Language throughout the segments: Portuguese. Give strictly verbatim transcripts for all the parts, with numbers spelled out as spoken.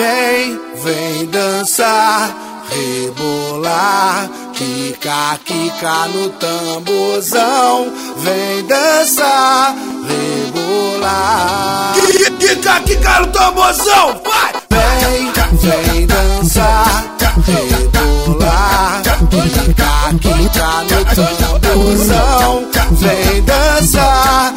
Vem, vem dançar, rebolar, quica, quica no tamborzão. Vem dançar, rebolar, quica, quica no tamborzão, vai! Vem, vem dançar, rebolar, quica, quica no tamborzão. Vem dançar,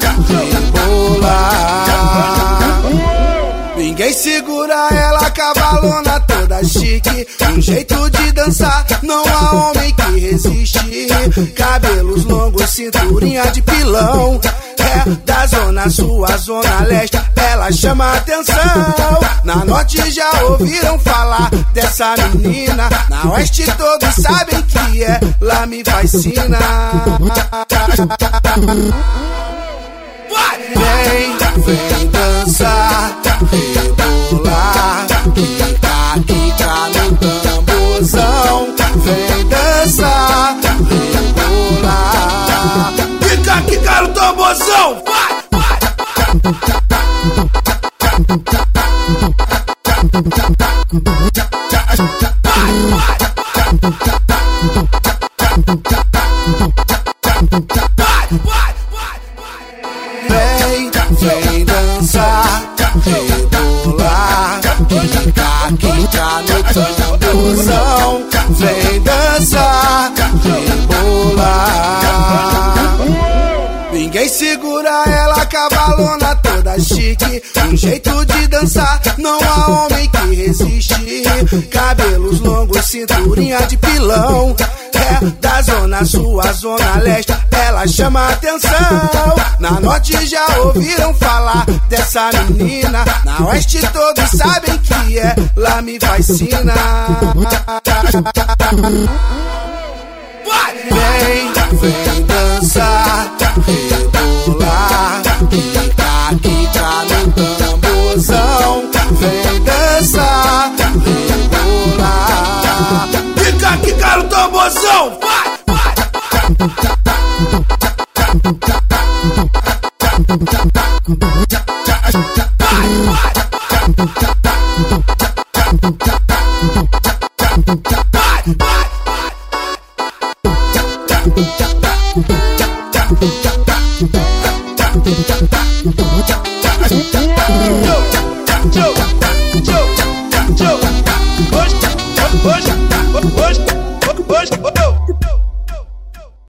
rebolar. Ninguém segura ela, cavalona toda chique. Um jeito de dançar, não há homem que resiste. Cabelos longos, cinturinha de pilão. É da zona sul à zona leste, ela chama atenção. Na norte já ouviram falar dessa menina. Na oeste todos sabem que ela me fascina. Vem, vem dançar, rebolar, quica, quica no tamborzão. Vem dançar, rebolar, quica, quica no tamborzão, vai, vai, Vem, vem dançar, rebolar, quica, quica no tamborzão. Vem dançar, rebolar. Ninguém segura ela, cavalona toda chique. Um jeito de dançar, não há homem que resiste. Cabelos longos, cinturinha de pilão. É da zona sul à zona leste, ela chama atenção. Na norte já ouviram falar dessa menina. Na oeste todos sabem que ela me fascina. Vem, vem dançar, rebolar, quica, quica no tamborzão. Vem dançar, rebolar, quica, quica no tamborzão, vai, vai, vai, vai.